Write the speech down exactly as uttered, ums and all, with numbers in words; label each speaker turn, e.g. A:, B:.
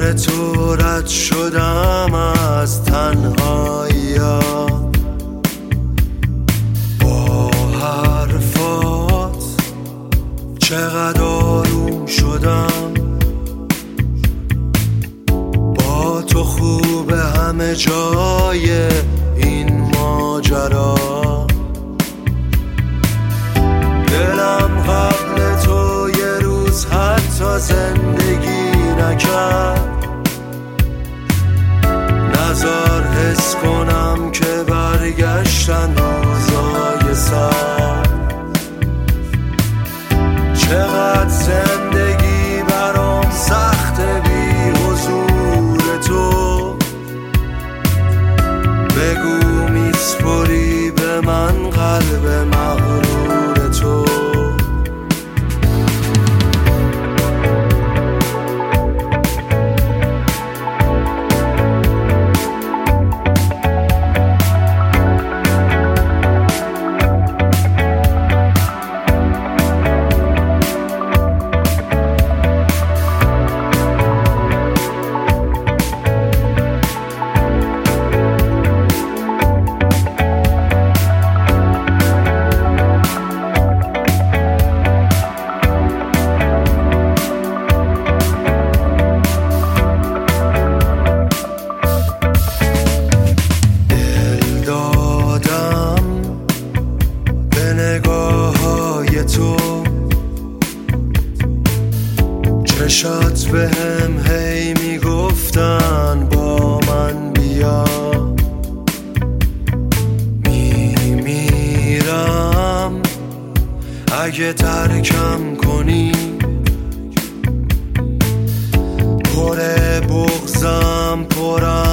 A: بغل تو رد شدم از تنهایی با حرفات، چقدر آروم شدم. با تو خوبه همه جای این ماجرا. دلم قبل تو یه روز حتی زندگی نکرد. نزار حس کنم که برگشتن روزای سر. چقدر زندگی برام سخت بی حضور تو. بگو میسپری به من قلب مغرور تو. تو چشات به هم هی میگفتن با من بیا. میمیرم اگه ترکم کنی. پر بغضم پرم